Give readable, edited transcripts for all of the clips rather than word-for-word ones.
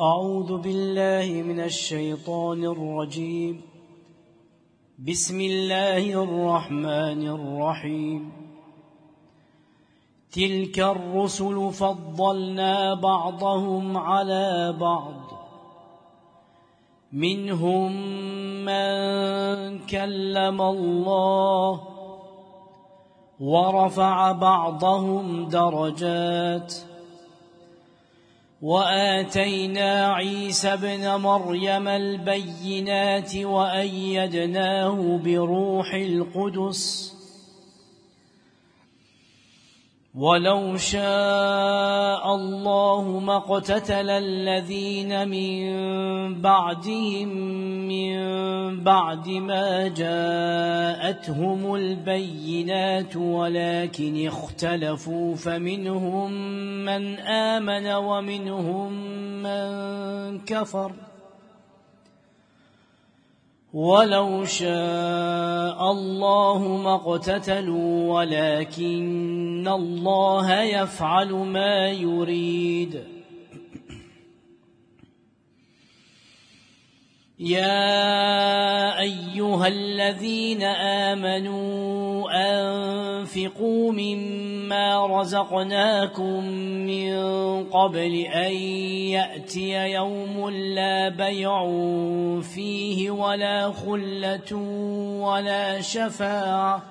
أعوذ بالله من الشيطان الرجيم. بسم الله الرحمن الرحيم. تلك الرسل فضلنا بعضهم على بعض، منهم من كلم الله ورفع بعضهم درجات، وآتينا عيسى ابن مريم البينات وأيدناه بروح القدس، ولو شاء الله ما اقتتل الذين من بعدهم من بعد ما جاءتهم البينات ولكن اختلفوا، فمنهم من آمن ومنهم من كفر. ولو شاء الله ما اقتتلوا ولكن الله يفعل ما يريد. يا أيها الذين آمنوا أنفقوا مما رزقناكم من قبل أن يأتي يوم لا بيع فيه ولا خلة ولا شفاعة،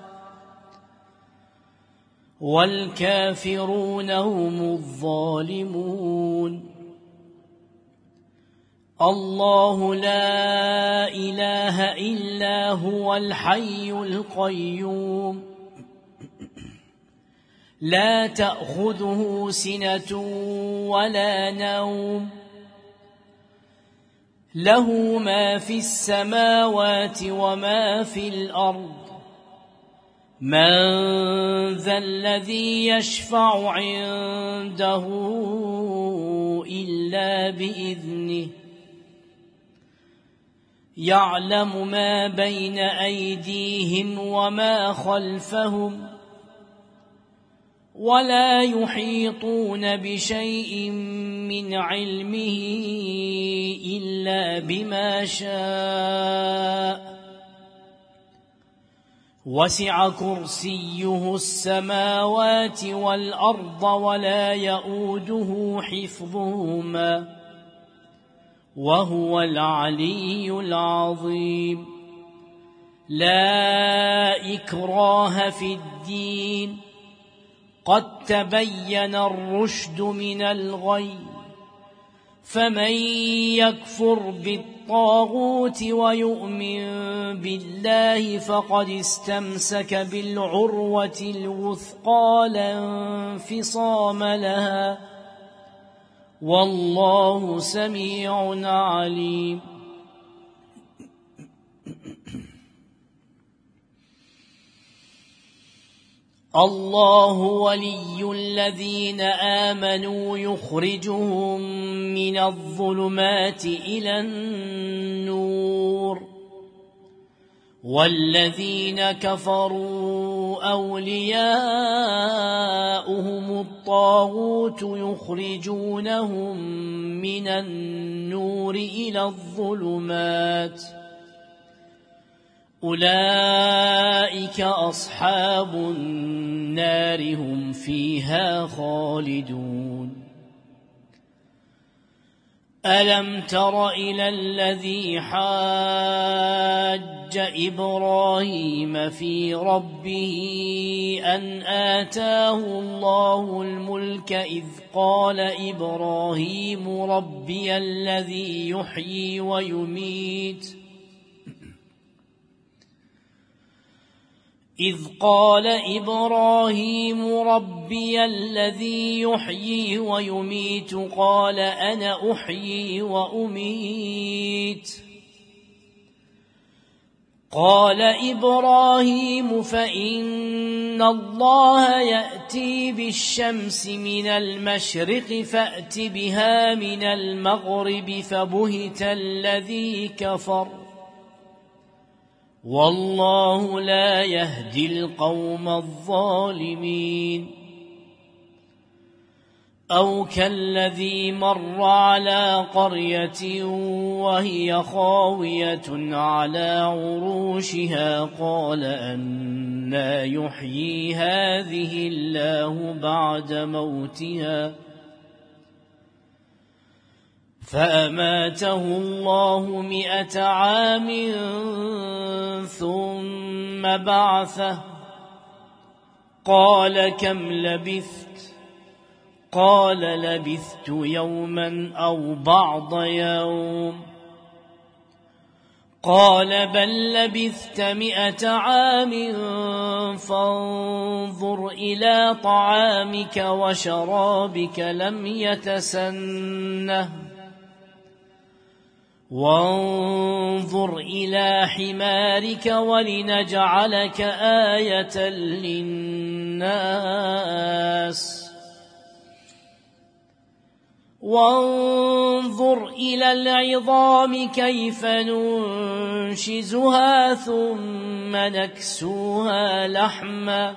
والكافرون هم الظالمون. الله لا إله إلا هو الحي القيوم، لا تأخذه سنة ولا نوم، له ما في السماوات وما في الأرض. من ذا الذي يشفع عنده إلا بإذنه، يعلم ما بين أيديهم وما خلفهم، ولا يحيطون بشيء من علمه إلا بما شاء. وسع كرسيه السماوات والأرض ولا يؤوده حفظهما، وهو العلي العظيم. لا إكراه في الدين، قد تبين الرشد من الغي، فمن يكفر بالطاغوت ويؤمن بالله فقد استمسك بالعروة الوثقى لا انفصام لها، والله سميع عليم. الله ولي الذين آمنوا يخرجهم من الظلمات إلى النور، والذين كفروا أولياؤهم الطاغوت يخرجونهم من النور إلى الظلمات، أولئك أصحاب النار هم فيها خالدون. ألم تر إلى الذي حاج إبراهيم في ربه أن آتاه الله الملك إذ قال إبراهيم ربي الذي يحيي ويميت إذ قال إبراهيم ربي الذي يحيي ويميت قال أنا أحيي وأميت. قال إبراهيم فإن الله يأتي بالشمس من المشرق فأت بها من المغرب فبهت الذي كفر، والله لا يهدي القوم الظالمين. أو كالذي مر على قرية وهي خاوية على عروشها قال أنى يحيي هذه الله بعد موتها فأماته الله 100 عام ثم بعثه قال كم لبثت قال لبثت يوما أو بعض يوم قال بل لبثت 100 عام فانظر إلى طعامك وشرابك لم يتسنه وانظر إلى حمارك ولنجعلك آية للناس وانظر إلى العظام كيف ننشزها ثم نكسوها لحما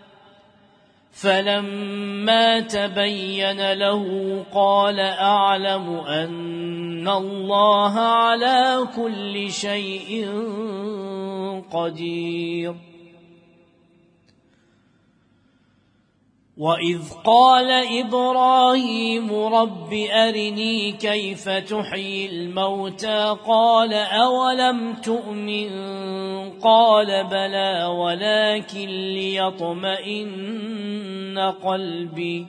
فلما تبين له قال أعلم أن الله على كل شيء قدير وإذ قال إبراهيم رب أرني كيف تحيي الموتى قال أولم تؤمن قال بلى ولكن ليطمئن قلبي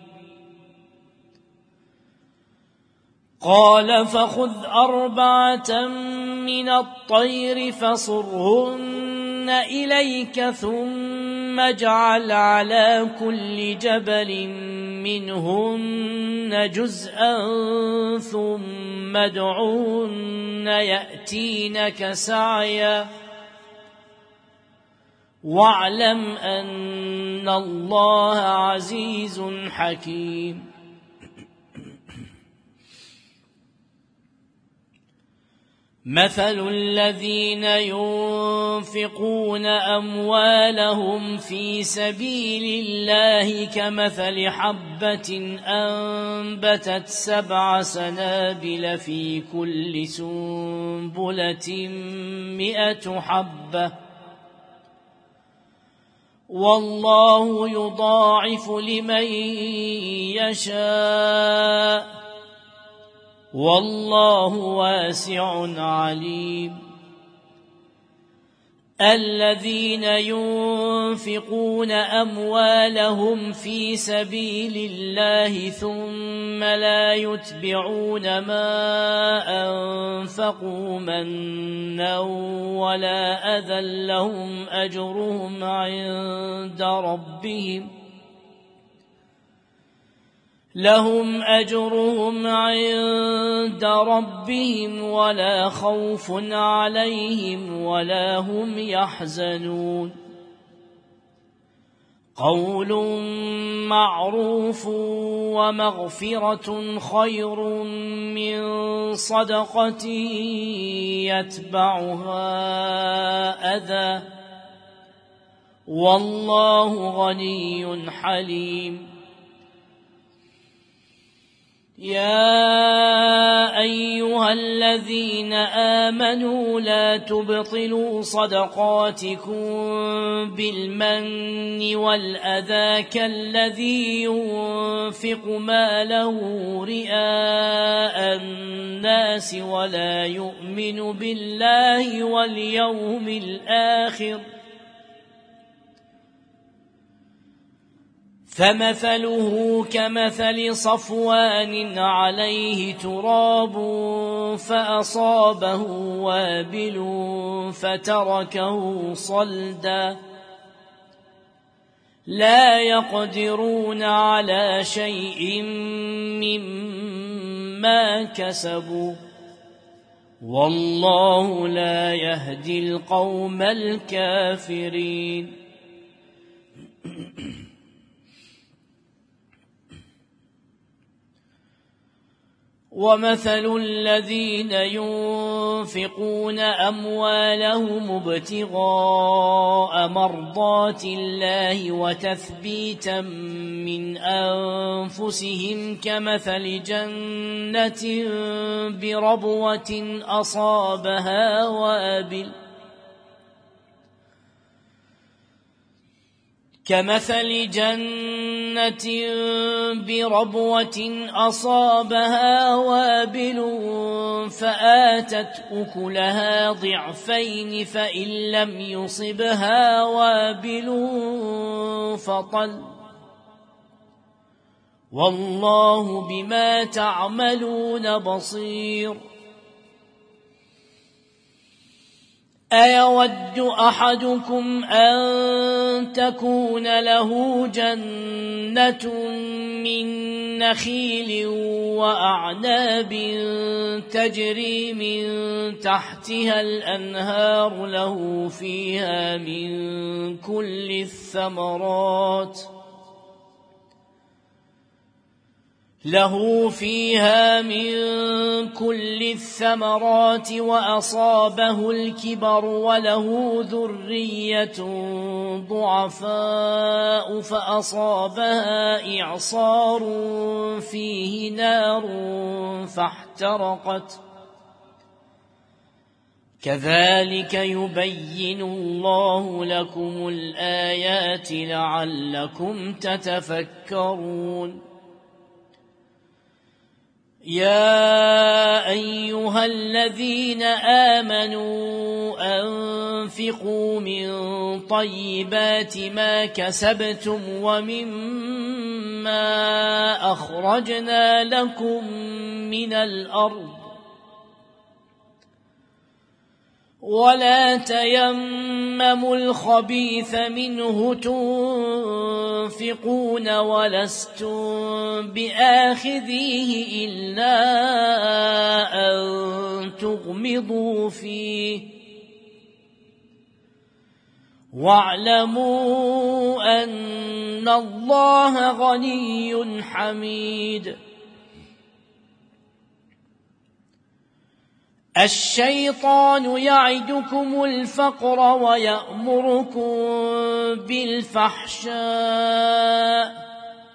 قال فخذ 4 من الطير فصرهن إليك ثم اجعل على كل جبل منهن جزءا ثم ادعهن يأتينك سعيا واعلم أن الله عزيز حكيم مثل الذين ينفقون أموالهم في سبيل الله كمثل حبة أنبتت 7 سنابل في كل سنبلة 100 حبة والله يضاعف لمن يشاء والله واسع عليم الذين ينفقون أموالهم في سبيل الله ثم لا يتبعون ما أنفقوا منا ولا أذى لهم أجرهم عند ربهم ولا خوف عليهم ولا هم يحزنون قول معروف ومغفرة خير من صدقة يتبعها أذى والله غني حليم يا أيها الذين آمنوا لا تبطلوا صدقاتكم بالمن والأذى كالذي ينفق ماله رئاء الناس ولا يؤمن بالله واليوم الآخر فمثله كمثل صفوان عليه تراب فأصابه وابل فتركه صلدا لا يقدرون على شيء مما كسبوا والله لا يهدي القوم الكافرين ومثل الذين ينفقون أموالهم ابتغاء مرضات الله وتثبيتا من أنفسهم كمثل جنة بربوة أصابها وابل فآتت أكلها ضعفين فإن لم يصبها وابل فطل والله بما تعملون بصير أيود أحدكم أن تكون له جنة من نخيل وأعناب تجري من تحتها الأنهار له فيها من كل الثمرات وأصابه الكبر وله ذرية ضعفاء فأصابها إعصار فيه نار فاحترقت كذلك يبين الله لكم الآيات لعلكم تتفكرون يا أيها الذين آمنوا أنفقوا من طيبات ما كسبتم ومما أخرجنا لكم من الأرض ولا تيمموا الخبيث منه تنفقون ولستم بآخذيه إلا أن تغمضوا فيه واعلموا أن الله غني حميد الشيطان يعدكم الفقر ويأمركم بالفحشاء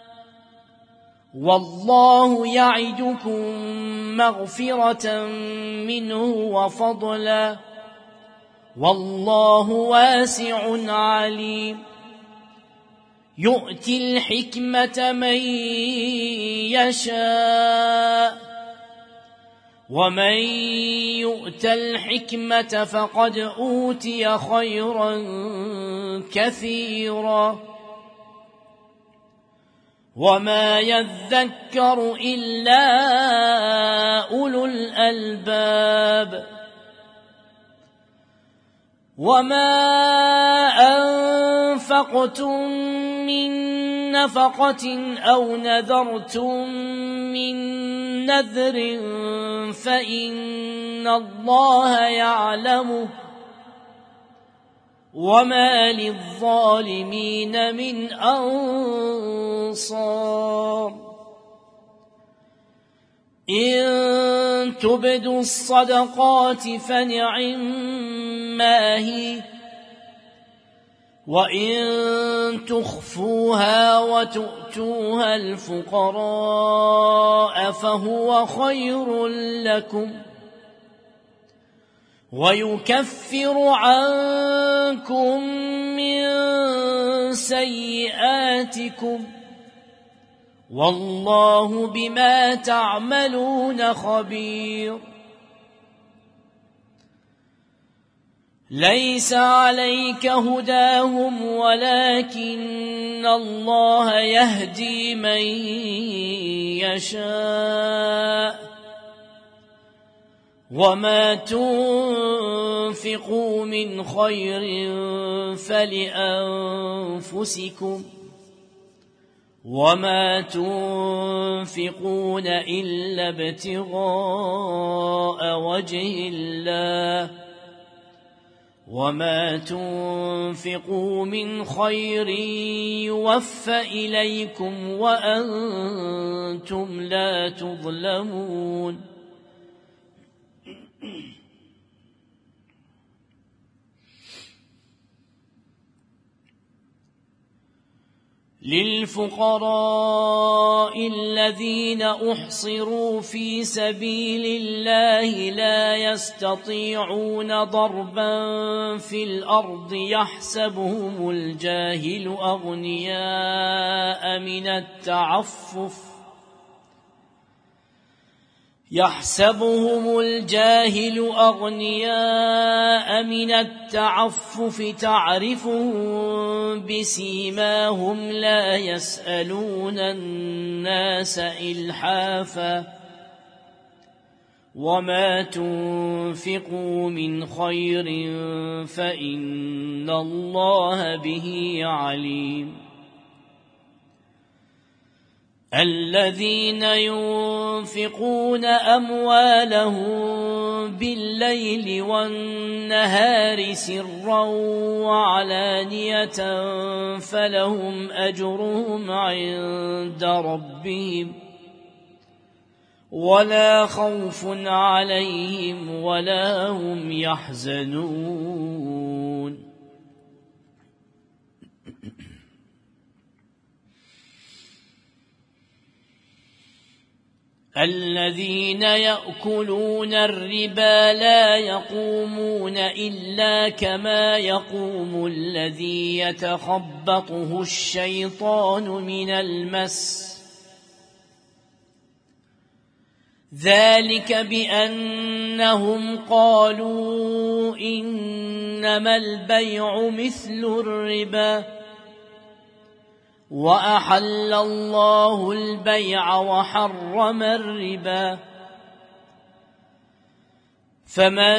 والله يعدكم مغفرة منه وفضلا والله واسع عليم يؤتي الحكمة من يشاء ومن يؤت الحكمة فقد أوتي خيرا كثيرا وما يذكر إلا أولو الألباب وما أنفقتم من نفقة أو نذرتم من نذر فإن الله يعلمه وما للظالمين من أنصار إن تبدوا الصدقات فنعما هي وإن تخفوها وتؤتوها الفقراء فهو خير لكم ويكفر عنكم من سيئاتكم والله بما تعملون خبير ليس عليك هداهم ولكن الله يهدي من يشاء وما تنفقوا من خير فلأنفسكم وما تنفقون إلا ابتغاء وجه الله وما تنفقوا من خير يوفى إليكم وأنتم لا تظلمون للفقراء الذين أحصروا في سبيل الله لا يستطيعون ضربا في الأرض يحسبهم الجاهل أغنياء من التعفف تعرفهم بسيماهم لا يسألون الناس إلحافا وما تنفقوا من خير فإن الله به عليم الذين ينفقون أموالهم بالليل والنهار سرا وعلانية فلهم أجرهم عند ربهم ولا خوف عليهم ولا هم يحزنون الذين يأكلون الربا لا يقومون إلا كما يقوم الذي يتخبطه الشيطان من المس ذلك بأنهم قالوا إنما البيع مثل الربا وأحل الله البيع وحرم الربا فمن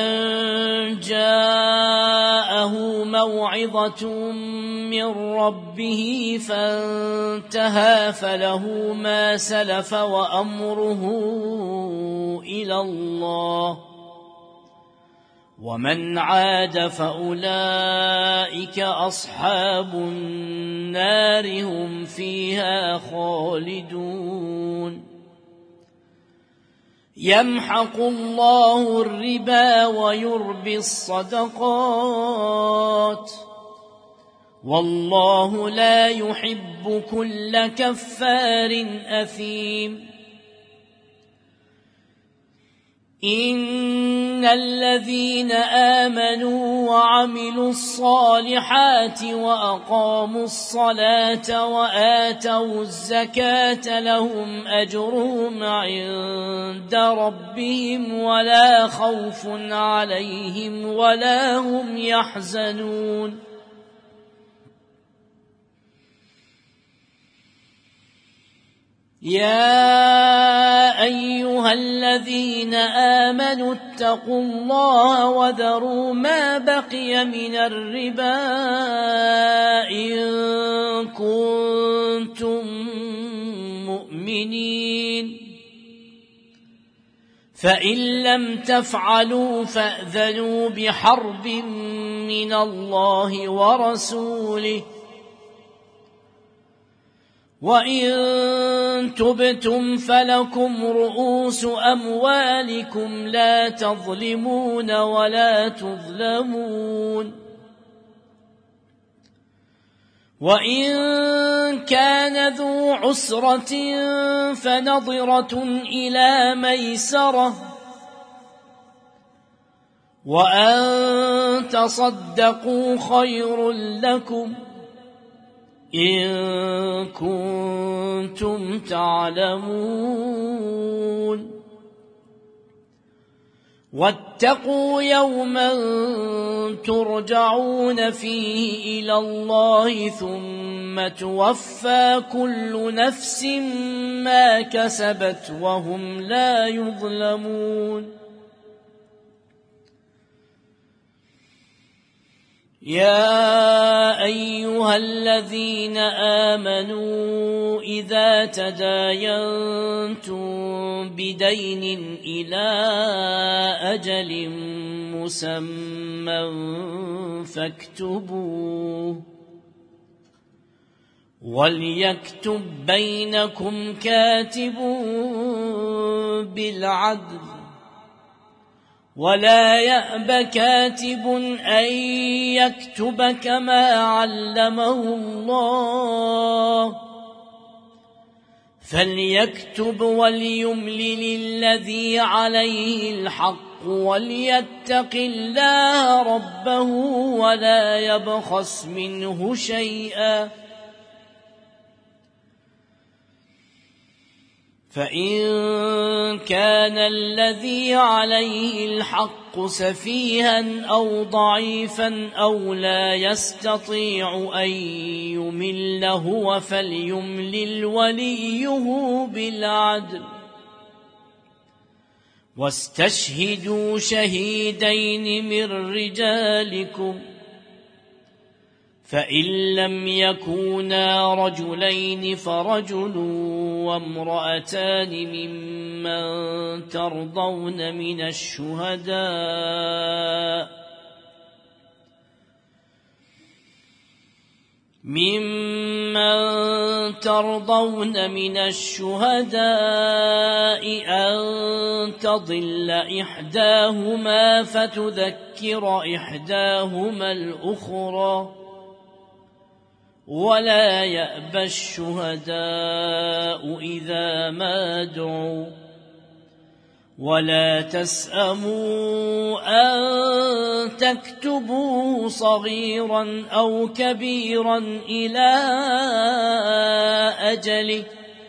جاءه موعظة من ربه فانتهى فله ما سلف وأمره إلى الله ومن عاد فأولئك أصحاب النار هم فيها خالدون يمحق الله الربا ويربي الصدقات والله لا يحب كل كفار أثيم إن الذين آمنوا وعملوا الصالحات وأقاموا الصلاة وآتوا الزكاة لهم أجرهم عند ربهم ولا خوف عليهم ولا هم يحزنون يا أيها الذين آمنوا اتقوا الله وذروا ما بقي من الربا إن كنتم مؤمنين فإن لم تفعلوا فأذنوا بحرب من الله ورسوله وإن تبتم فلكم رؤوس أموالكم لا تظلمون ولا تظلمون وإن كان ذو عسرة فنظرة إلى ميسرة وأن تصدقوا خير لكم إن كنتم تعلمون واتقوا يوما ترجعون فيه إلى الله ثم توفى كل نفس ما كسبت وهم لا يظلمون يا أيها الذين آمنوا إذا تداينتم بدين إلى أجل مسمى فاكتبوه وليكتب بينكم كاتب بالعدل ولا يأب كاتب أن يكتب كما علمه الله فليكتب وليملل الذي عليه الحق وليتق الله ربه ولا يبخس منه شيئا فإن كان الذي عليه الحق سفيها أو ضعيفا أو لا يستطيع أن يمل هو فليملل وليه بالعدل واستشهدوا شهيدين من رجالكم فإن لم يكونا رجلين فرجل وامرأتان ممن ترضون من الشهداء أن تضل إحداهما فتذكر إحداهما الأخرى ولا يأبى الشهداء إذا ما دعوا ولا تسأموا أن تكتبوا صغيرا أو كبيرا إلى أجله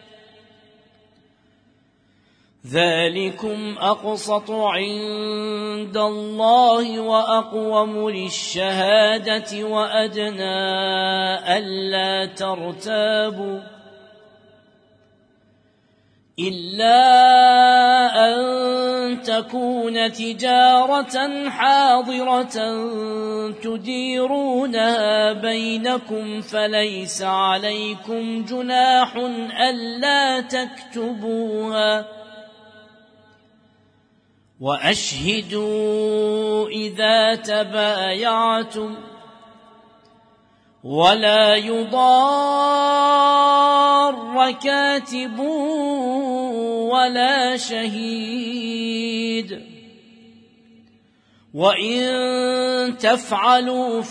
ذلكم أقسط عند الله وأقوم للشهادة وأدنى ألا ترتابوا إلا أن تكون تجارة حاضرة تديرونها بينكم فليس عليكم جناح ألا تكتبوها وأشهدوا إذا تبايعتم ولا يضار كاتب ولا شهيد وإن تفعلوا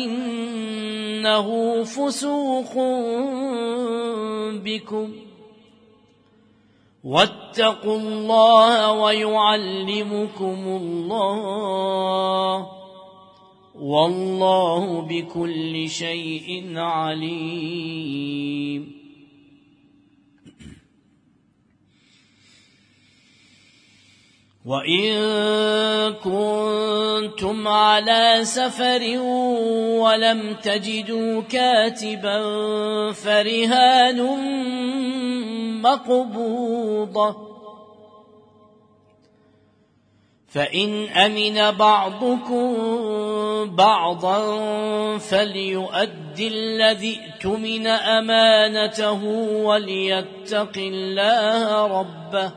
فإنه فسوق بكم واتقوا الله ويعلمكم الله والله بكل شيء عليم وإن كنتم على سفر ولم تجدوا كاتبا فرهان مقبوضة فإن أمن بعضكم بعضا فليؤدي الذي اؤتمن أمانته وليتق الله ربه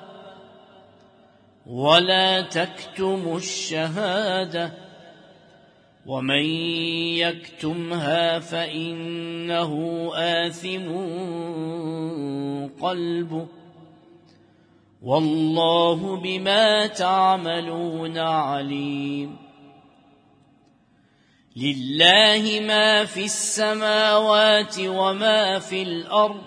ولا تكتموا الشهادة ومن يكتمها فإنه آثم قلبه والله بما تعملون عليم لله ما في السماوات وما في الأرض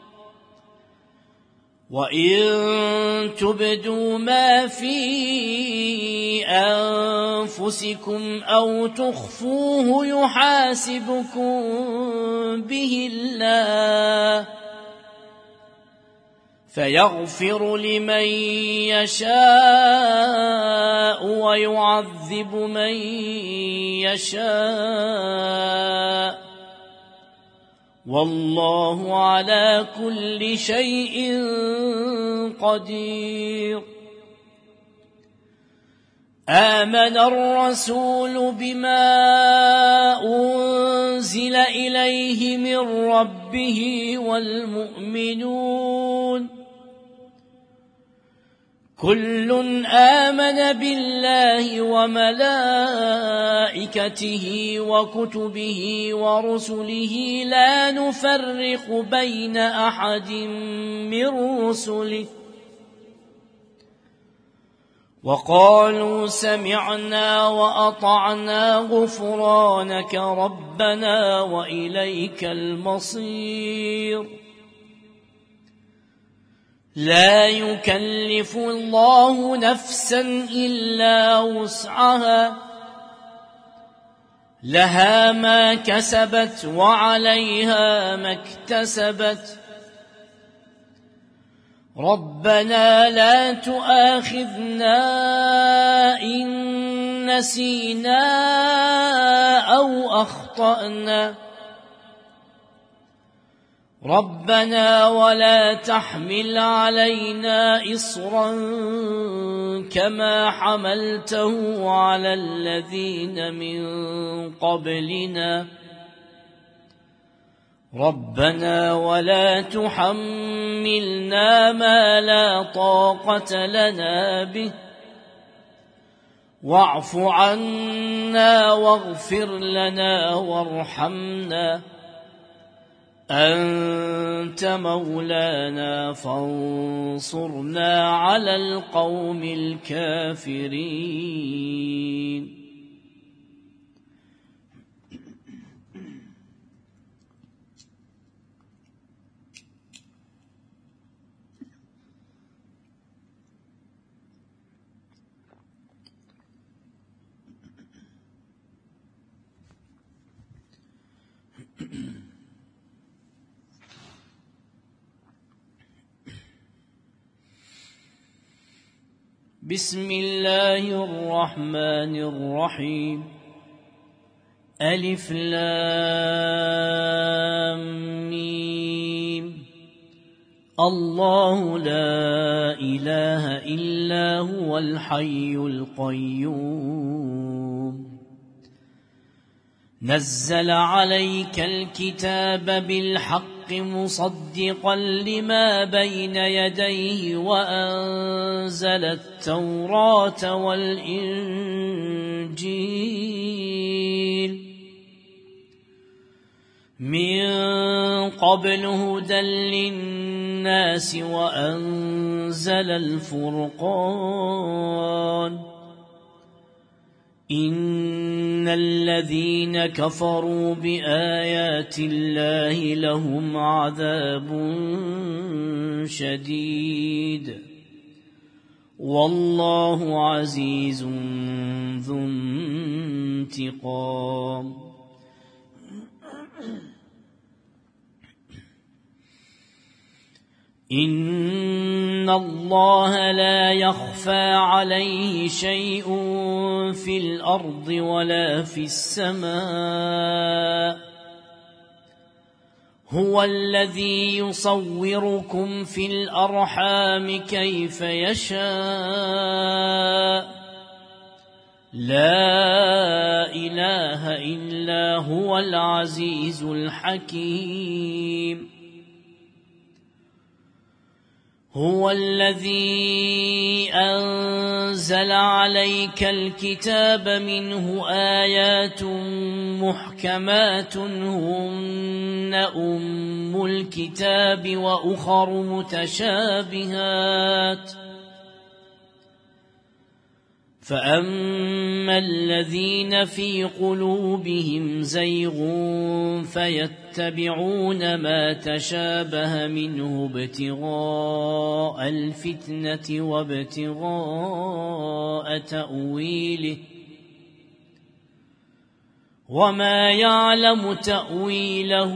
وإن تبدوا ما في أنفسكم أو تخفوه يحاسبكم به الله فيغفر لمن يشاء ويعذب من يشاء والله على كل شيء قدير آمن الرسول بما أنزل إليه من ربه والمؤمنون كل آمن بالله وملائكته وكتبه ورسله لا نفرق بين أحد من رسله وقالوا سمعنا وأطعنا غفرانك ربنا وإليك المصير لا يكلف الله نفسا إلا وسعها لها ما كسبت وعليها ما اكتسبت ربنا لا تؤاخذنا إن نسينا أو أخطأنا ربنا ولا تحمل علينا إصرا كما حملته على الذين من قبلنا ربنا ولا تحملنا ما لا طاقة لنا به واعف عنا واغفر لنا وارحمنا أنت مولانا فانصرنا على القوم الكافرين بسم الله الرحمن الرحيم ألف لام ميم الله لا إله إلا هو الحي القيوم نزل عليك الكتاب بالحق مصدقا لما بين يديه وأنزل التوراة والإنجيل من قبل هدى للناس وأنزل الفرقان إن الذين كفروا بآيات الله لهم عذاب شديد والله عزيز ذو انتقام إن الله لا يخفى عليه شيء في الأرض ولا في السماء هو الذي يصوركم في الأرحام كيف يشاء لا إله إلا هو العزيز الحكيم هو الذي أنزل عليك الكتاب منه آيات محكمات هن أم الكتاب وأخر متشابهات فأما الذين في قلوبهم زيغ فيتبعون ما تشابه منه ابتغاء الفتنة وابتغاء تأويله وما يعلم تأويله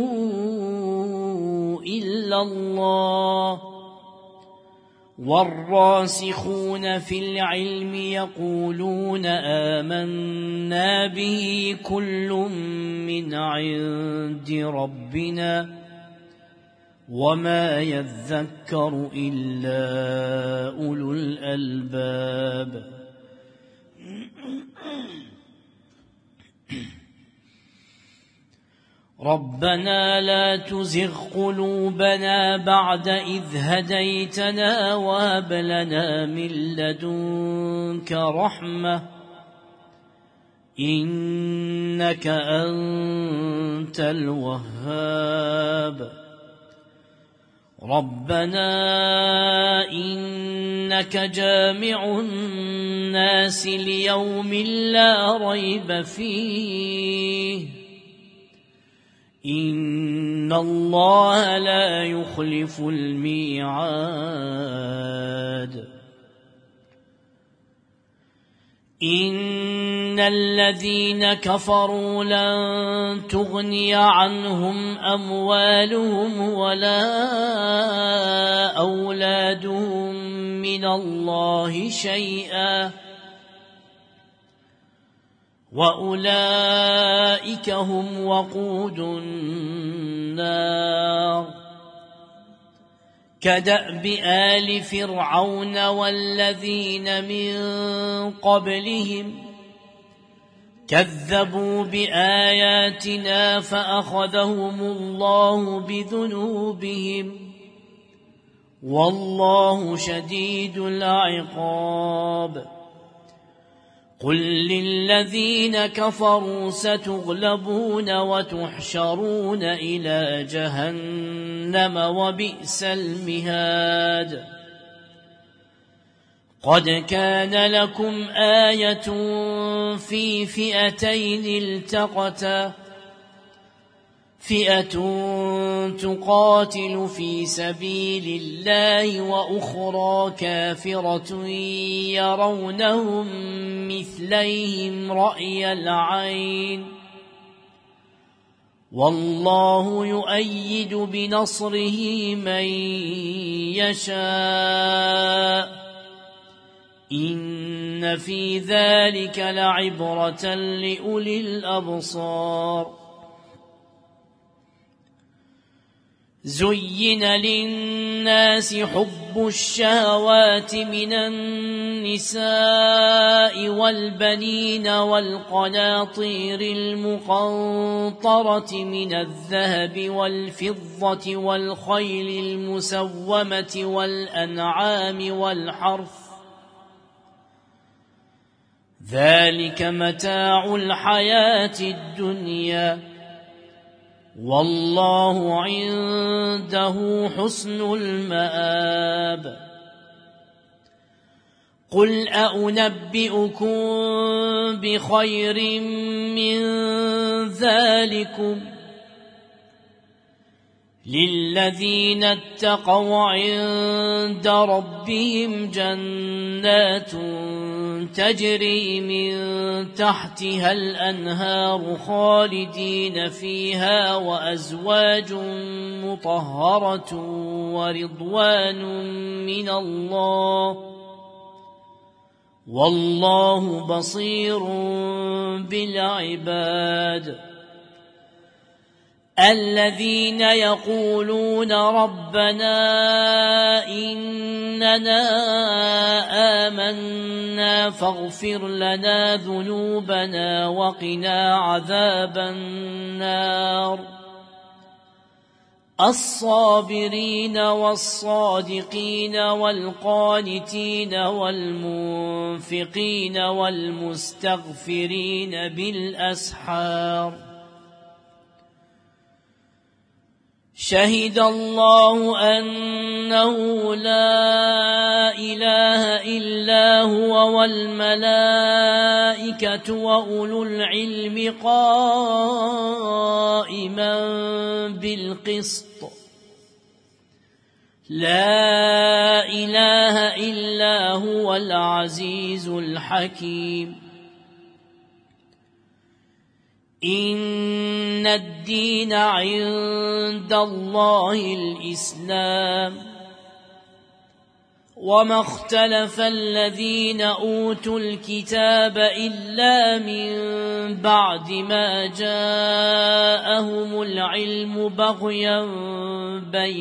إلا الله والراسخون في العلم يقولون آمنا به كل من عند ربنا وما يذكر إلا أولو الألباب ربنا لا تزغ قلوبنا بعد إذ هديتنا وهب لنا من لدنك رحمة إنك أنت الوهاب ربنا إنك جامع الناس ليوم لا ريب فيه إن الله لا يخلف الميعاد إن الذين كفروا لن تغني عنهم أموالهم ولا أولادهم من الله شيئا وأولئك هم وقود النار كدأب آل فرعون والذين من قبلهم كذبوا بآياتنا فأخذهم الله بذنوبهم والله شديد العقاب قل للذين كفروا ستغلبون وتحشرون إلى جهنم وبئس المهاد قد كان لكم آية في فئتين التقتا فئة تقاتل في سبيل الله وأخرى كافرة يرونهم مثليهم رأي العين والله يؤيد بنصره من يشاء إن في ذلك لعبرة لأولي الأبصار زين للناس حب الشهوات من النساء والبنين والقناطير المقنطرة من الذهب والفضة والخيل المسومة والأنعام والحرث ذلك متاع الحياة الدنيا والله عنده حسن المآب قل أنبئكم بخير من ذلكم للذين اتقوا عند ربهم جنات تجري من تحتها الأنهار خالدين فيها وأزواج مطهرة ورضوان من الله والله بصير بالعباد الذين يقولون ربنا إننا آمنا فاغفر لنا ذنوبنا وقنا عذاب النار الصابرين والصادقين والقانتين والمنفقين والمستغفرين بالأسحار شهد الله أنه لا إله إلا هو والملائكة وأولو العلم قائما بالقسط لا إله إلا هو العزيز الحكيم إن الدين عند الله الإسلام وما اختلف الذين أوتوا الكتاب إلا من بعد ما جاءهم العلم بغيا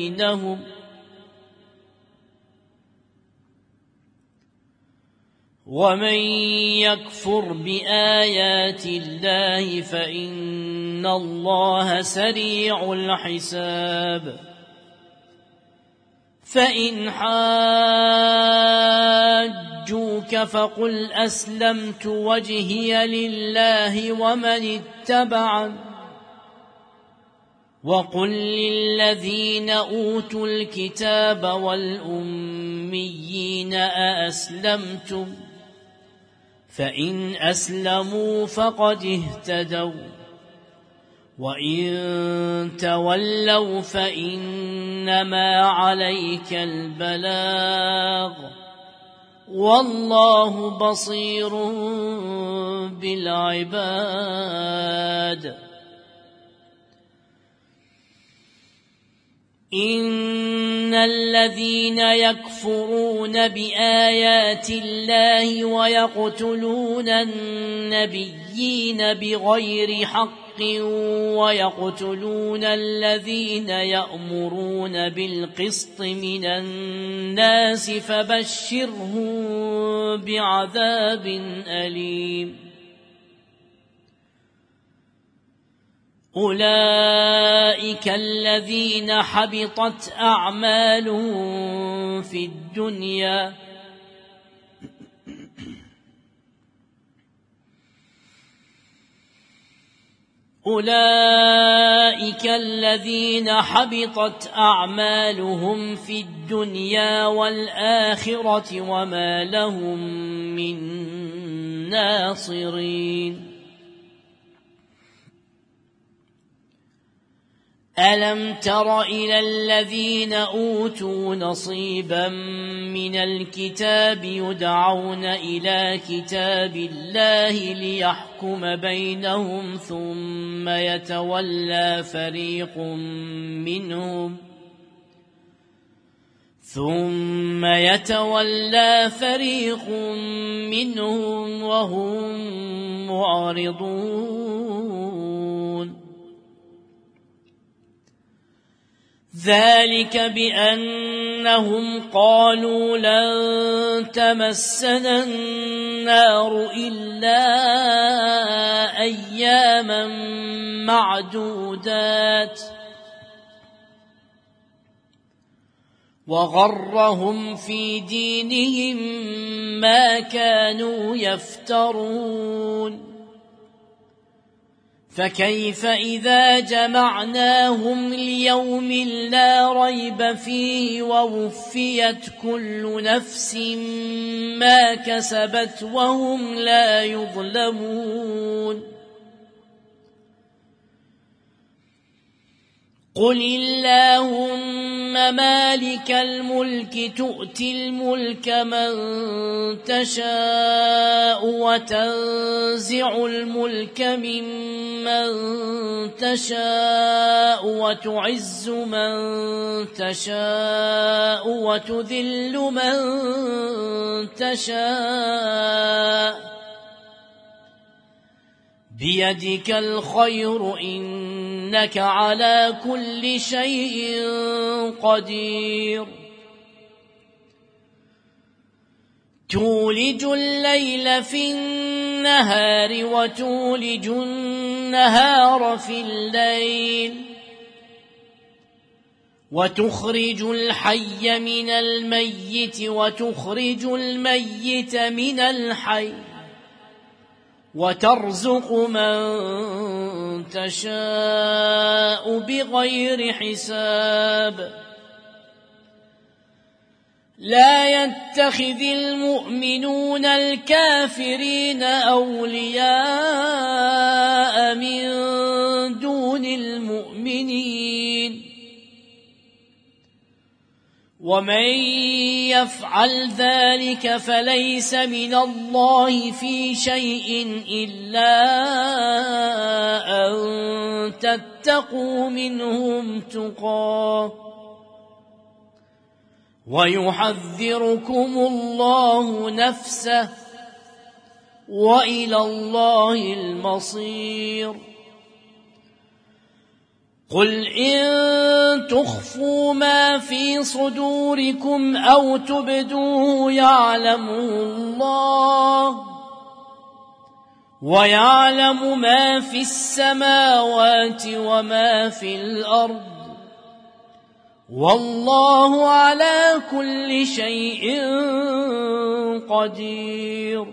بينهم ومن يكفر بآيات الله فإن الله سريع الحساب فإن حاجوك فقل أسلمت وجهي لله ومن اتبعني وقل للذين أوتوا الكتاب والأميين أأسلمتم فإن أسلموا فقد اهتدوا وإن تولوا فإنما عليك البلاغ والله بصير بالعباد إن الذين يكفرون بآيات الله ويقتلون النبيين بغير حق ويقتلون الذين يأمرون بالقسط من الناس فبشرهم بعذاب أليم أولئك الذين حبطت أعمالهم في الدنيا والآخرة وما لهم من ناصرين ألم تر إلى الذين أوتوا نصيبا من الكتاب يدعون إلى كتاب الله ليحكم بينهم ثم يتولى فريق منهم وهم معرضون ذلك بأنهم قالوا لن تمسنا النار إلا أياما معدودات وغرهم في دينهم ما كانوا يفترون فكيف إذا جمعناهم ليوم لا ريب فيه ووفيت كل نفس ما كسبت وهم لا يظلمون قل اللهم مالك الملك تؤتي الملك من تشاء وتنزع الملك ممن تشاء وتعز من تشاء وتذل من تشاء بيدك الخير إنك على كل شيء قدير تولج الليل في النهار وتولج النهار في الليل وتخرج الحي من الميت وتخرج الميت من الحي وترزق من تشاء بغير حساب لا يتخذ المؤمنون الكافرين أولياء من دون المؤمنين ومن يفعل ذلك فليس من الله في شيء إلا أن تتقوا منهم تقاه ويحذركم الله نفسه وإلى الله المصير قل إن تخفوا ما في صدوركم أو تبدوه يعلمه الله ويعلم ما في السماوات وما في الأرض والله على كل شيء قدير.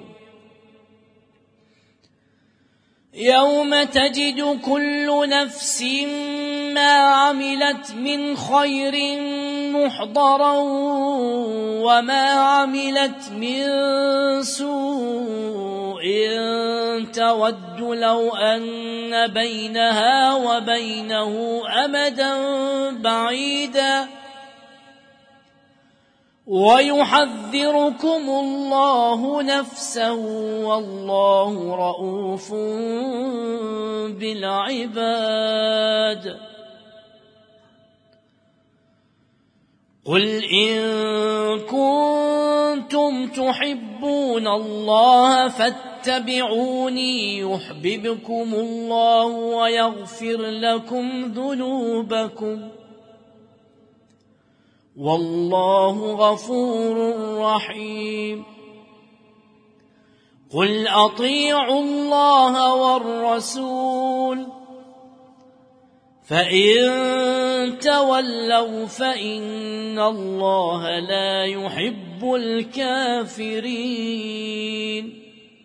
يوم تجد كل نفس ما عملت من خير محضرا وما عملت من سوء تود لو أن بينها وبينه أمدا بعيدا ويحذركم الله نفسه والله رؤوف بالعباد. قل إن كنتم تحبون الله فاتبعوني يحببكم الله ويغفر لكم ذنوبكم والله غفور رحيم. قل أطيعوا الله والرسول فإن تولوا فإن الله لا يحب الكافرين.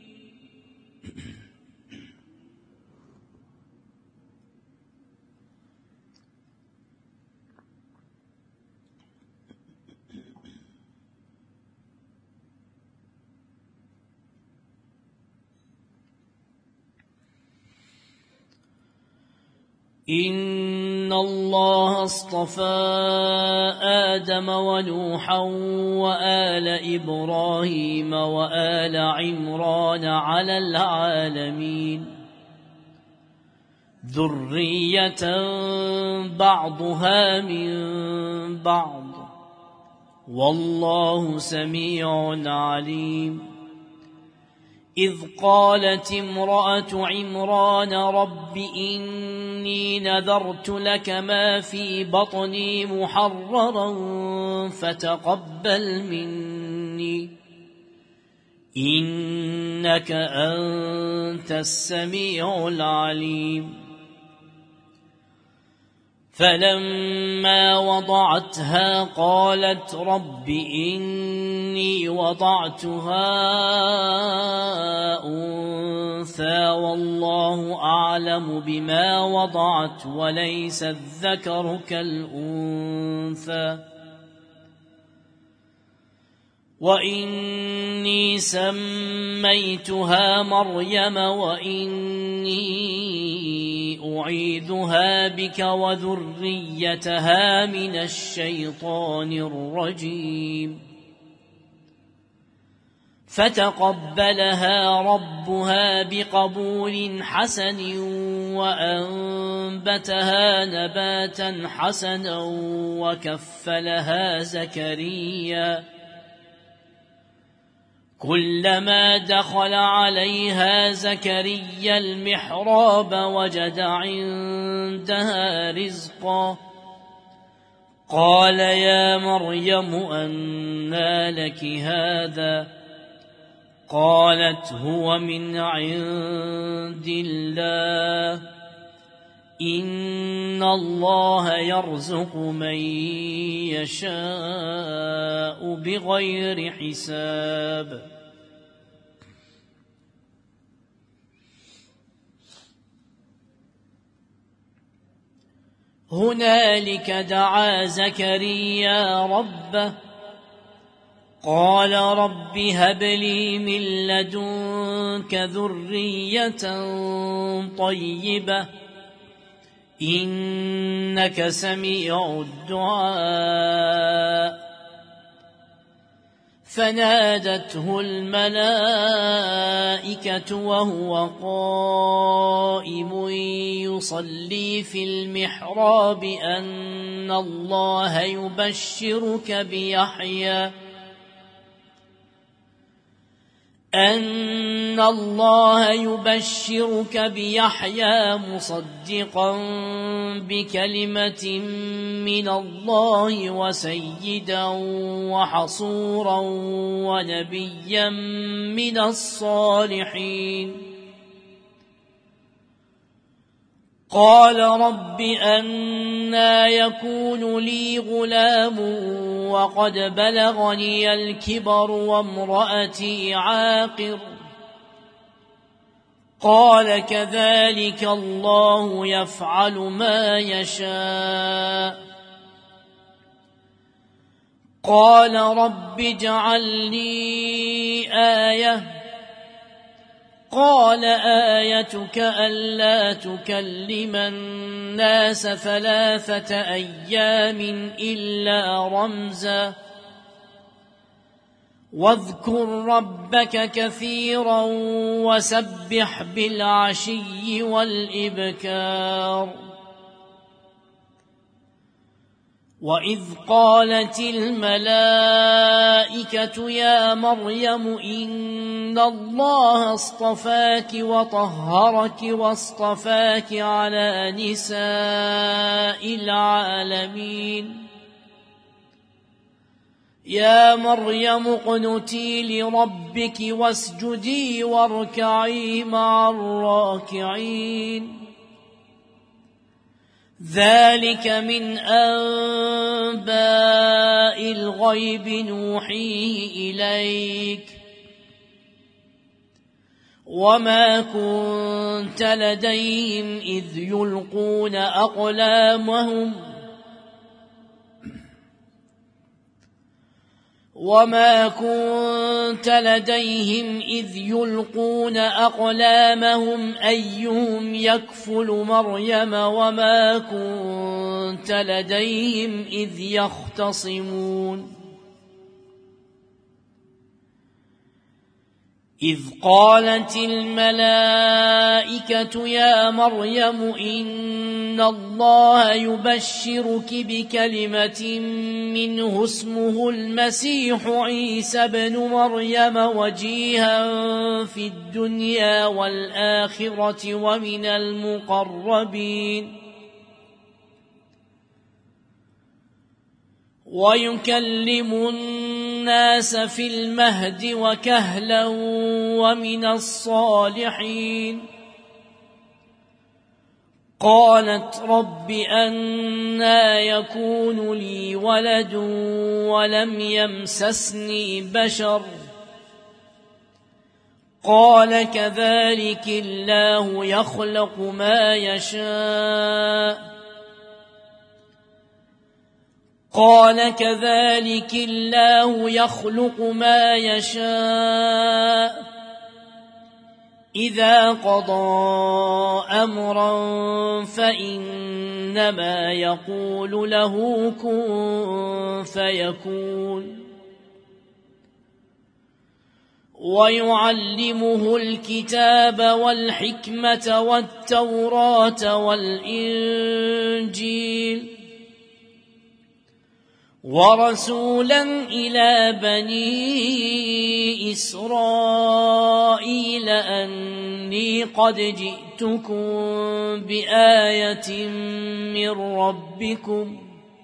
إن الله اصطفى آدم ونوحا وآل إبراهيم وآل عمران على العالمين ذرية بعضها من بعض والله سميع عليم. إذ قالت امرأة عمران رب إني نذرت لك ما في بطني محررا فتقبل مني إنك أنت السميع العليم. فلما وضعتها قالت رب إني وضعتها أنثى والله أعلم بما وضعت وليس الذكر كالأنثى وإني سميتها مريم وإني أعيذها بك وذريتها من الشيطان الرجيم. فتقبلها ربها بقبول حسن وأنبتها نباتا حسنا وكفلها زكريا كلما دخل عليها زكريا المحراب وجد عندها رزقا قال يا مريم أنى لك هذا قالت هو من عند الله إن الله يرزق من يشاء بغير حساب. هنالك دعا زكريا ربه قال رب هب لي من لدنك ذرية طيبة إنك سميع الدعاء. فنادته الملائكة وهو قائم يصلي في المحراب أن الله يبشرك أن الله يبشرك بيحيى مصدقا بكلمة من الله وسيدا وحصورا ونبيا من الصالحين. قال رب أنى يكون لي غلام وقد بلغني الكبر وامرأتي عاقر. قال كذلك الله يفعل ما يشاء. قال رب اجعل لي آية. قال آيتك ألا تكلم الناس 3 أيام إلا رمزا واذكر ربك كثيرا وسبح بالعشي والإبكار. وإذ قالت الملائكة يا مريم إن الله اصطفاك وطهرك واصطفاك على نساء العالمين. يا مريم اقنتي لربك واسجدي واركعي مع الراكعين. ذلك من أنباء الغيب نوحيه إليك وما كنت لديهم إذ يلقون أقلامهم أيهم يكفل مريم وما كنت لديهم إذ يختصمون. إذ قالت الملائكة يا مريم إن الله يبشرك بكلمة منه اسمه المسيح عيسى بن مريم وجيها في الدنيا والآخرة ومن المقربين ويكلم الناس في المهد وكهلا ومن الصالحين. قالت رب أنى يكون لي ولد ولم يمسسني بشر. قال كذلك الله يخلق ما يشاء. قال كذلك الله يخلق ما يشاء إذا قضى أمرا فإنما يقول له كن فيكون. ويعلمه الكتاب والحكمة والتوراة والإنجيل ورسولا إلى بني إسرائيل أني قد جئتكم بآية من ربكم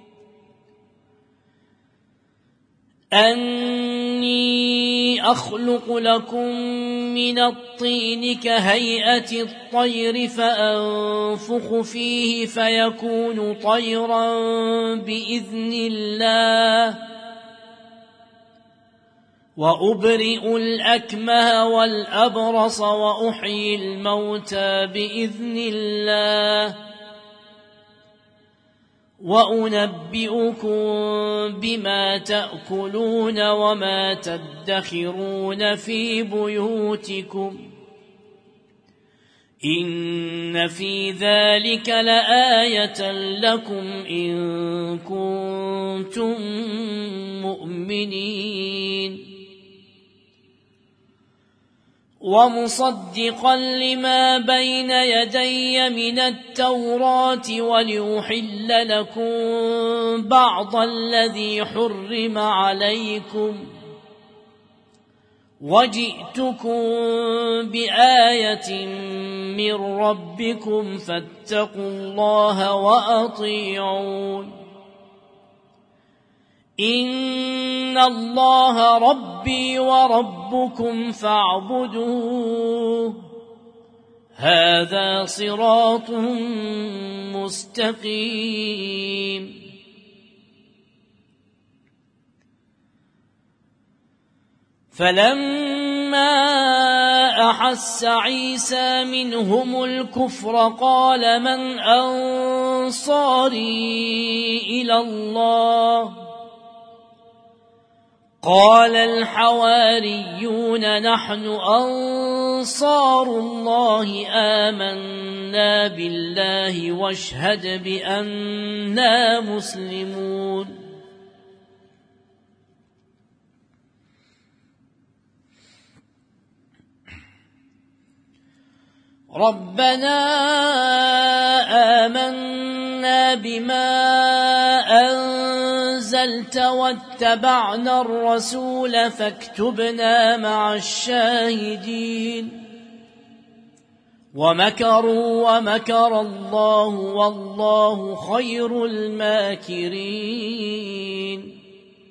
أني أخلق لكم من الطين كهيئة الطير فأنفخ فيه فيكون طيرا بإذن الله وأبرئ الأكمه والأبرص وأحيي الموتى بإذن الله وأنبئكم بما تأكلون وما تدخرون في بيوتكم إن في ذلك لآية لكم إن كنتم مؤمنين. ومصدقا لما بين يدي من التوراة ولأحل لكم بعض الذي حرم عليكم وجئتكم بآية من ربكم فاتقوا الله وأطيعون إن الله ربي وربكم فاعبدوه هذا صراط مستقيم فلما أحس عيسى منهم الكفر قال من أنصاري إلى الله قال الحواريون نحن أنصار الله آمنا بالله واشهد بأننا مسلمون ربنا آمنا بما أنزلت واتبعنا الرسول فاكتبنا مع الشاهدين ومكروا ومكر الله والله خير الماكرين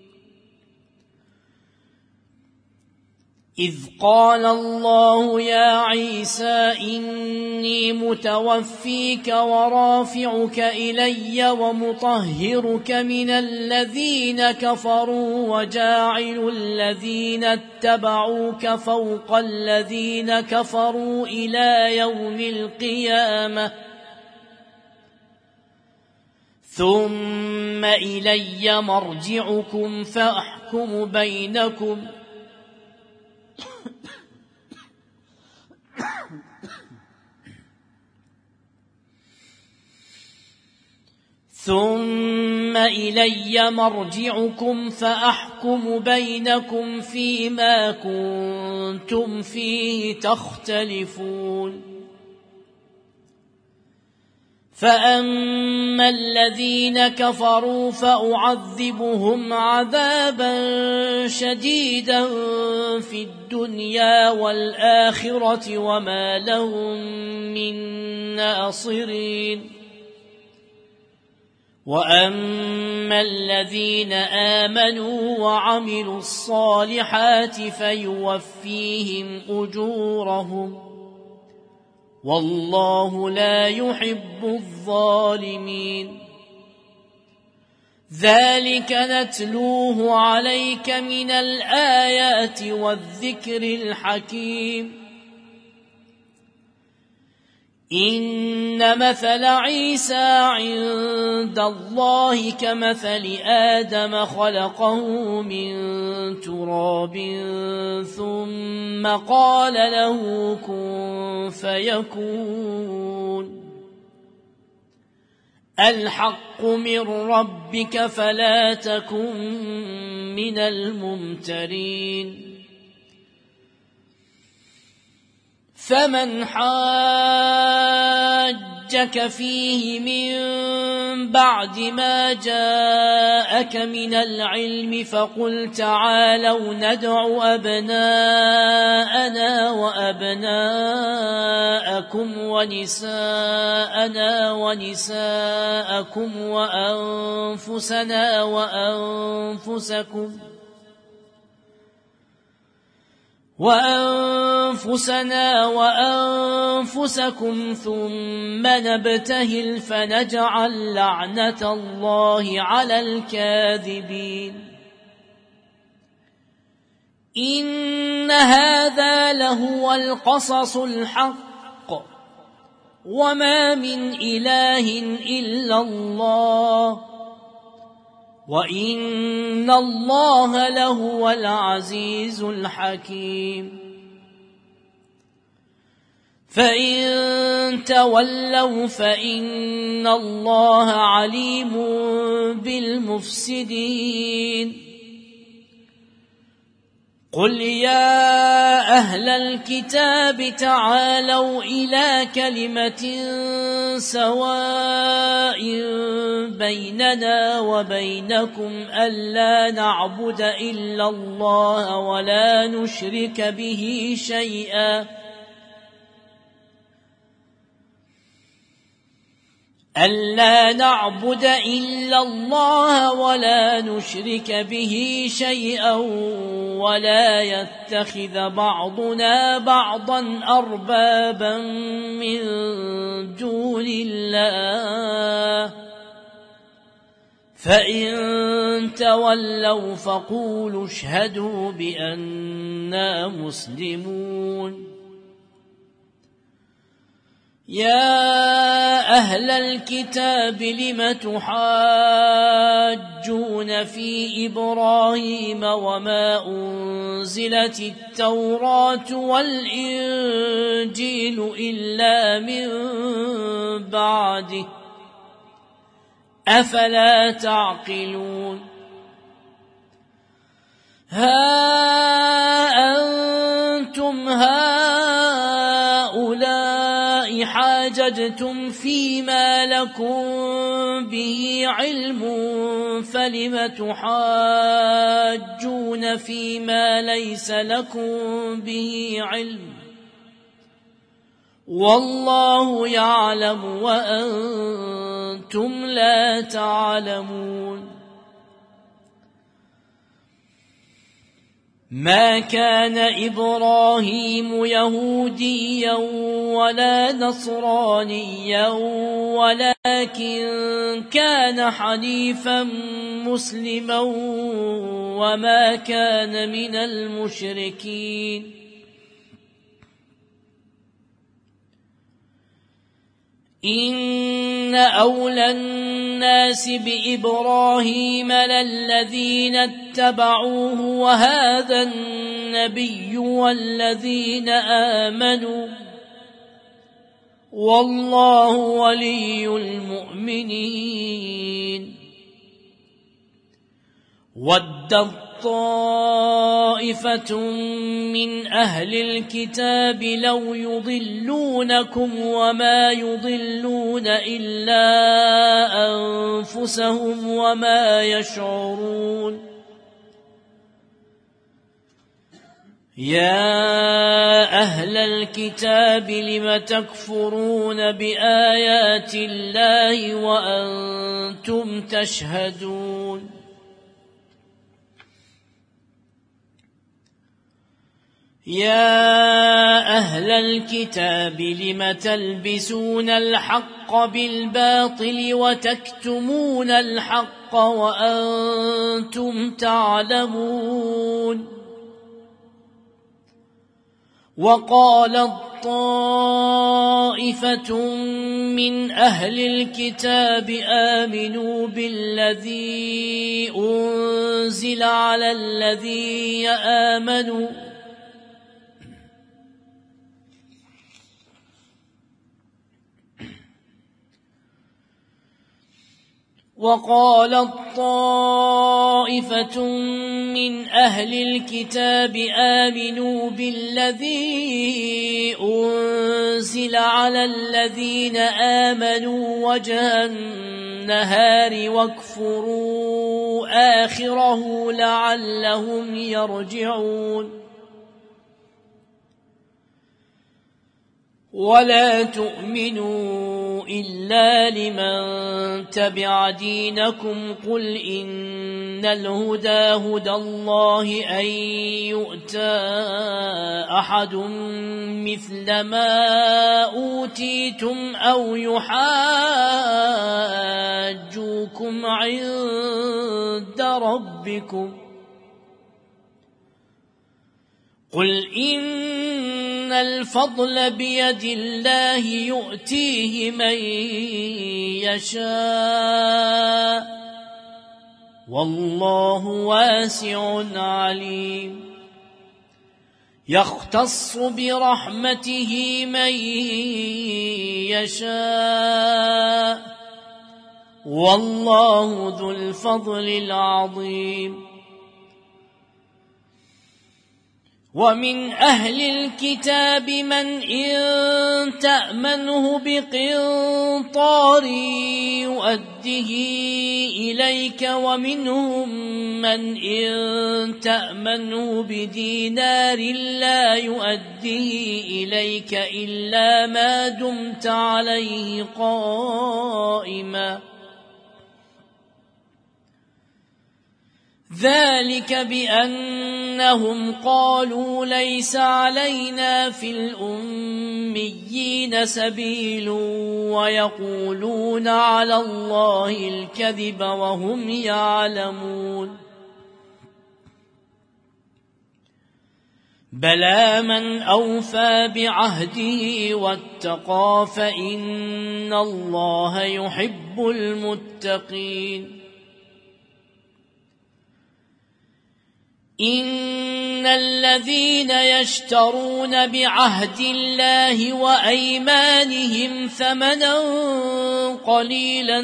إذ قال الله يا عيسى إني متوفيك ورافعك إلي ومطهرك من الذين كفروا وجاعل الذين اتبعوك فوق الذين كفروا إلى يوم القيامة ثم إلي مرجعكم فأحكم بينكم فيما كنتم فيه تختلفون فأما الذين كفروا فأعذبهم عذابا شديدا في الدنيا والآخرة وما لهم من ناصرين وأما الذين آمنوا وعملوا الصالحات فيوفيهم أجورهم والله لا يحب الظالمين ذلك نتلوه عليك من الآيات والذكر الحكيم إن مثل عيسى عند الله كمثل آدم خلقه من تراب ثم قال له كن فيكون الحق من ربك فلا تكن من الممترين فمن حاجك فيه من بعد ما جاءك من العلم فقل تعالوا ندع أبناءنا وأبناءكم ونساءنا ونساءكم وأنفسنا وأنفسكم ثم نبتهل فنجعل لعنة الله على الكاذبين إن هذا لهو القصص الحق وما من إله إلا الله وإن الله لهو العزيز الحكيم فإن تولوا فإن الله عليم بالمفسدين قل يا أهل الكتاب تعالوا إلى كلمة سواء بيننا وبينكم ألا نعبد إلا الله ولا نشرك به شيئا ولا يتخذ بعضنا بعضا أربابا من دون الله فإن تولوا فقولوا اشهدوا بأننا مسلمون يا أهل الكتاب لم تحاجون في إبراهيم وما أنزلت التوراة والإنجيل إلا من بعده أفلا تعقلون ها أنتم هؤلاء حاججتم فيما لكم به علم فلم تحاجون فيما ليس لكم به علم والله يعلم وأنتم لا تعلمون ما كان إبراهيم يهوديا ولا نصرانيا ولكن كان حنيفا مسلما وما كان من المشركين إن أولى الناس بإبراهيم للذين اتبعوه وهذا النبي والذين آمنوا والله ولي المؤمنين ودت طائفة من أهل الكتاب لو يضلونكم وما يضلون إلا أنفسهم وما يشعرون يا أهل الكتاب لم تكفرون بآيات الله وأنتم تشهدون يا أهل الكتاب لم تلبسون الحق بالباطل وتكتمون الحق وأنتم تعلمون وقالت طائفة من أهل الكتاب آمنوا بالذي أنزل على الذين آمنوا وقالت طائفة من أهل الكتاب آمنوا بالذي أنزل على الذين آمنوا وجه النهار واكفروا آخره لعلهم يرجعون ولا تؤمنوا إلا لمن تبع دينكم قل إن الهدى هدى الله أن يؤتى أحد مثل ما أوتيتم أو يحاجوكم عند ربكم قل إن الفضل بيد الله يؤتيه من يشاء والله واسع عليم يختص برحمته من يشاء والله ذو الفضل العظيم ومن أهل الكتاب من إن تأمنه بقنطار يؤده إليك ومنهم من إن تأمنه بدينار لا يؤده إليك إلا ما دمت عليه قائما ذلك بأنهم قالوا ليس علينا في الأميين سبيل ويقولون على الله الكذب وهم يعلمون بلى من أوفى بعهده واتقى فإن الله يحب المتقين إن الذين يشترون بعهد الله وأيمانهم ثمنا قليلا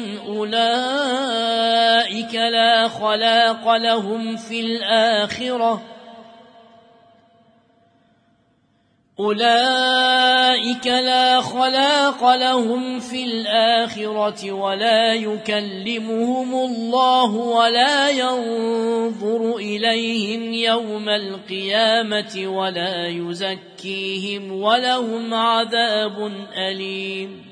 أولئك لا خلاق لهم في الآخرة ولا يكلمهم الله ولا ينظر إليهم يوم القيامة ولا يزكيهم ولهم عذاب أليم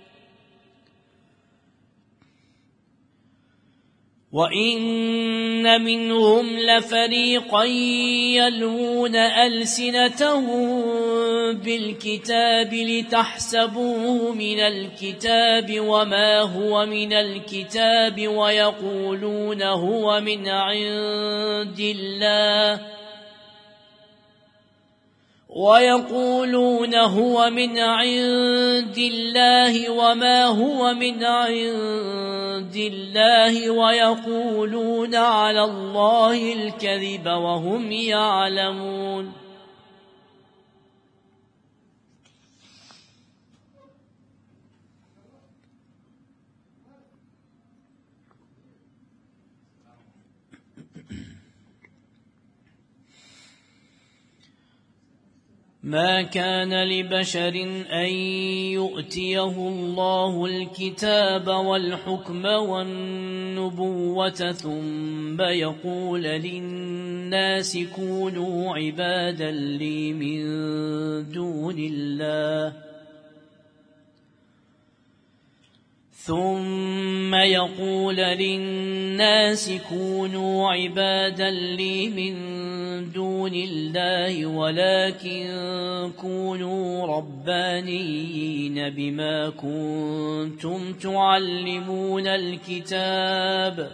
وإن منهم لفريقا يلوون ألسنتهم بالكتاب لتحسبوه من الكتاب وما هو من الكتاب ويقولون هو من عند الله وما هو من عند الله ويقولون على الله الكذب وهم يعلمون ما كان لبشر أن يؤتيه الله الكتاب والحكم والنبوة ثم يقول للناس كونوا عبادا لي من دون الله ولكن كونوا ربانيين بما كنتم تعلمون الكتاب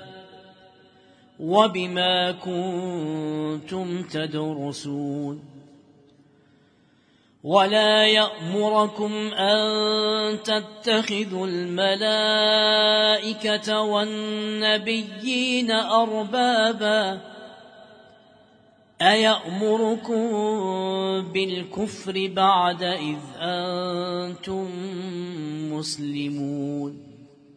وبما كنتم تدرسون ولا يأمركم أن تتخذوا الملائكة والنبيين أربابا أيأمركم بالكفر بعد إذ أنتم مسلمون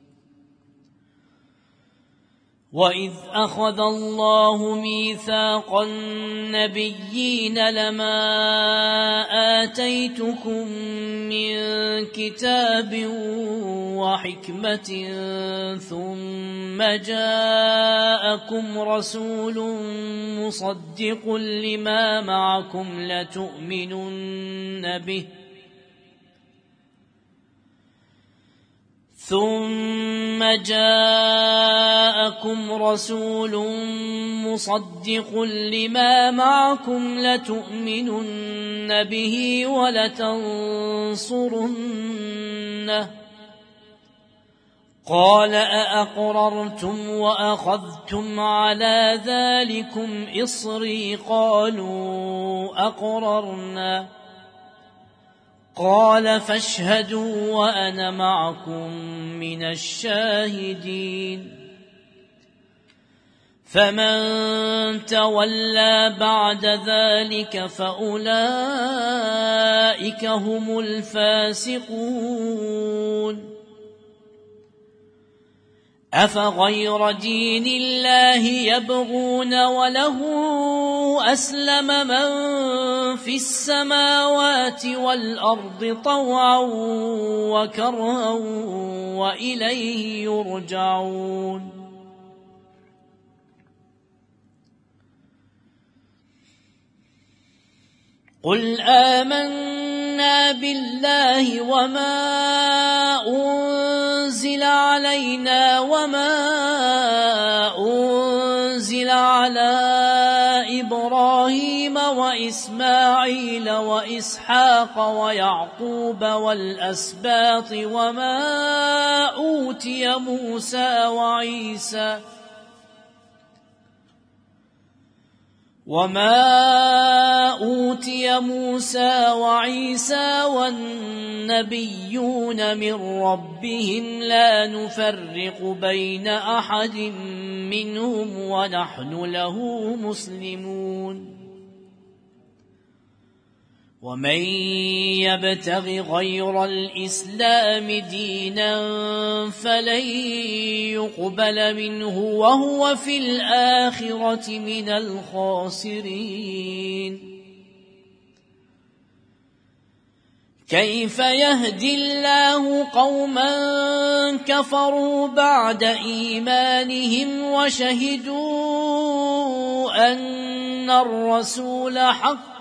وإذ أخذ الله ميثاق النبيين لما آتيتكم من كتاب وحكمة ثم جاءكم رسول مصدق لما معكم لتؤمنن به ولتنصرنه قال أأقررتم وأخذتم على ذلكم إصري قالوا أقررنا قال فاشهدوا وأنا معكم من الشاهدين فمن تولى بعد ذلك فأولئك هم الفاسقون أفغير دين الله يبغون وله أسلم من في السماوات والأرض طوعا وكرها وإليه يرجعون قل آمنا بالله وما أنزل علينا وما أنزل على إبراهيم وإسماعيل وإسحاق ويعقوب والأسباط وما أوتي موسى وعيسى والنبيون من ربهم لا نفرق بين أحد منهم ونحن له مسلمون ومن يبتغ غير الإسلام دينا فلن يقبل منه وهو في الآخرة من الخاسرين كيف يهدي الله قوما كفروا بعد إيمانهم وشهدوا أن الرسول حق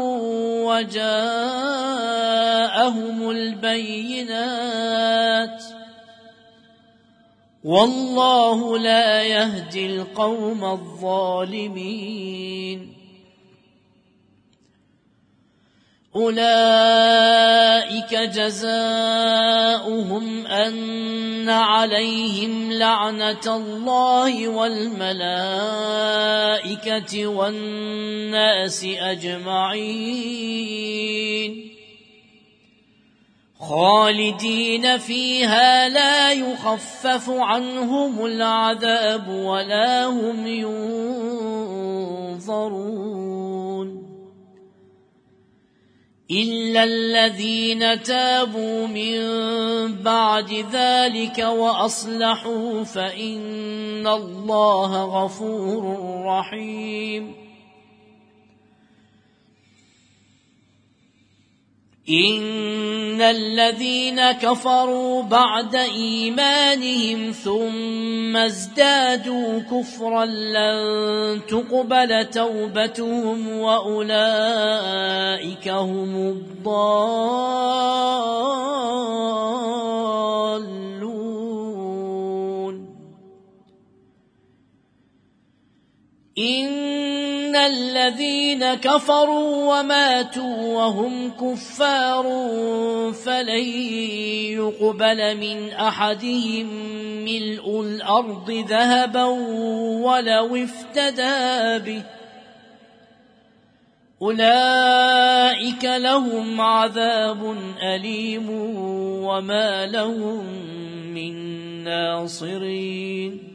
وجاءهم البينات والله لا يهدي القوم الظالمين أولئك جزاؤهم أن عليهم لعنة الله والملائكة والناس أجمعين خالدين فيها لا يخفف عنهم العذاب ولا هم ينظرون إلا الذين تابوا من بعد ذلك وأصلحوا فإن الله غفور رحيم إن الذين كفروا بعد إيمانهم ثم ازدادوا كفرا لن تقبل توبتهم وأولئك هم الضالون إن الذين كفروا وماتوا وهم كفار فلن يقبل من أحدهم ملء الأرض ذهبا ولو افتدى به أولئك لهم عذاب أليم وما لهم من ناصرين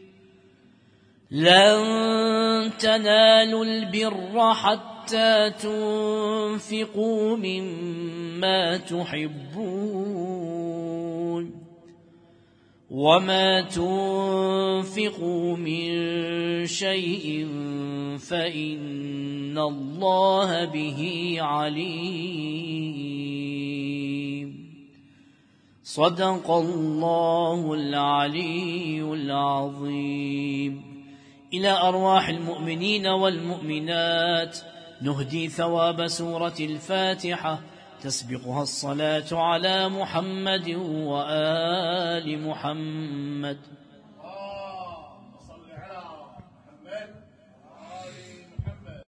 لن تنالوا البر حتى تنفقوا مما تحبون وما تنفقوا من شيء فإن الله به عليم صدق الله العلي العظيم إلى أرواح المؤمنين والمؤمنات نهدي ثواب سورة الفاتحة تسبقها الصلاة على محمد وآل محمد